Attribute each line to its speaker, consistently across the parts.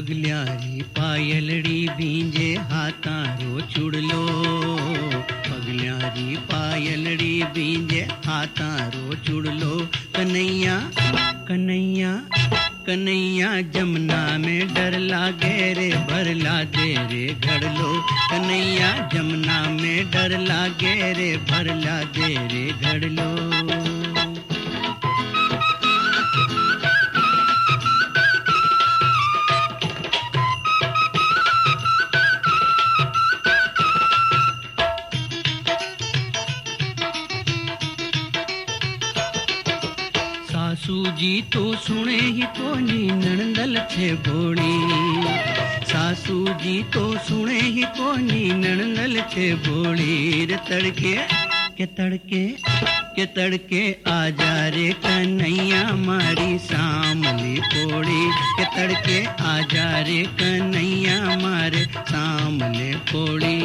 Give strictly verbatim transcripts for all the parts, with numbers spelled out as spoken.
Speaker 1: पगल्यारी पायलड़ी बींजे हाथारो चुड़लो, पगल्यारी पायलड़ी बींजे हाथारो चुड़लो। कन्हैया कन्हैया कन्हैया जमुना में डर लागे रे भरला दे रे घड़लो। कन्हैया जमुना में डर लागे रे भरला दे रे घड़लो। सासू जी तो सुने ही कोनी नणंदल छे बोड़ी, सासू जी तो सुने ही कोनी नणंदल छे बोड़ी। रे तड़के के तड़के के तड़के आजा रे कन्हैया मारी सामली पोड़ी। के तड़के आजा रे कन्हैया मारे सामले पोड़ी।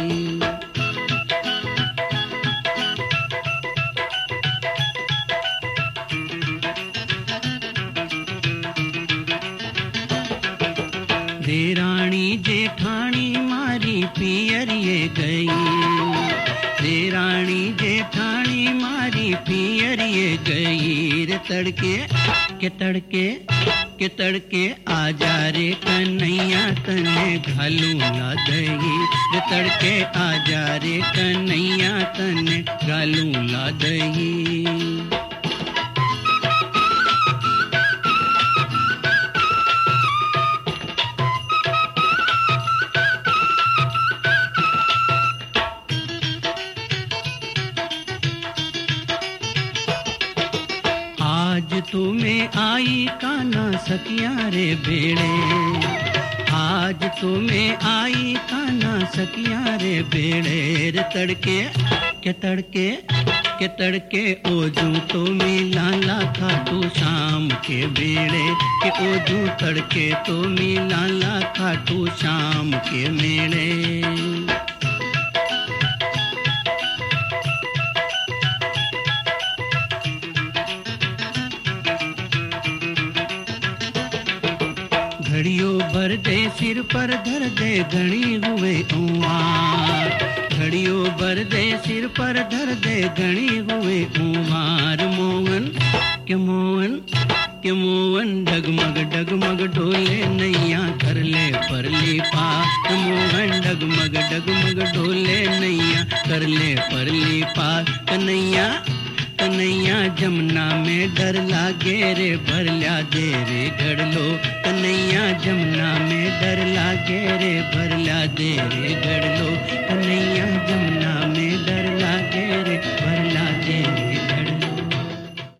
Speaker 1: देराणी जेठानी मारी पियरिए गई, देरानी जेठानी मारी पियरिए गई। रे तड़के के तड़के के तड़के आजा रे कन्हैया तने घालू ला दही। रे तड़के आजा रे कन्हैया तने घालू ला दही। आज तुम्हें आई काना सकिया रे बेड़े, आज तुम्हें आई काना सकिया रे बेड़े। रे तड़के के तड़के के तड़के ओजू तो मिला ला खाटू शाम के बेड़े। के ओजू तड़के तो मिला ला खाटू शाम के मेड़े। घड़ियों भर दे सिर पर धर दे घड़ी हुए उमार, घड़ियों भर दे सिर पर धर दे घड़ी हुए उमार। मोहन के मोहन के मोहन डगमग डगमग डोले नैया कर ले परली पार। मोहन डगमग डगमग डोले नैया कर ले परली पार। कन्हैया कन्हैया जमुना में डर लागे रे भरला दे रे घड़लो। कन्हैया जमुना में डर लागे रे भरला दे रे घड़लो। कन्हैया जमुना